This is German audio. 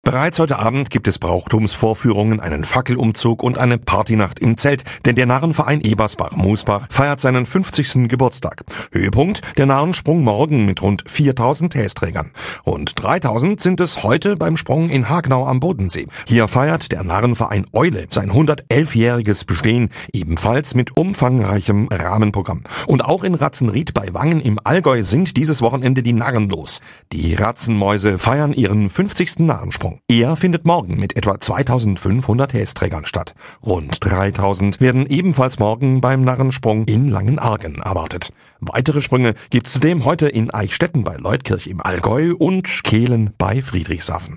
Bereits heute Abend gibt es Brauchtumsvorführungen, einen Fackelumzug und eine Partynacht im Zelt, denn der Narrenverein Ebersbach-Moosbach feiert seinen 50. Geburtstag. Höhepunkt der Narrensprung morgen mit rund 4.000 Hästrägern. Rund 3.000 sind es heute beim Sprung in Hagenau am Bodensee. Hier feiert der Narrenverein Eule sein 111-jähriges Bestehen, ebenfalls mit umfangreichem Rahmenprogramm. Und auch in Ratzenried bei Wangen im Allgäu sind dieses Wochenende die Narren los. Die Ratzenmäuse feiern ihren 50. Narrensprung. Er findet morgen mit etwa 2.500 Hästrägern statt. Rund 3.000 werden ebenfalls morgen beim Narrensprung in Langenargen erwartet. Weitere Sprünge gibt's zudem heute in Eichstätten bei Leutkirch im Allgäu und Kehlen bei Friedrichshafen.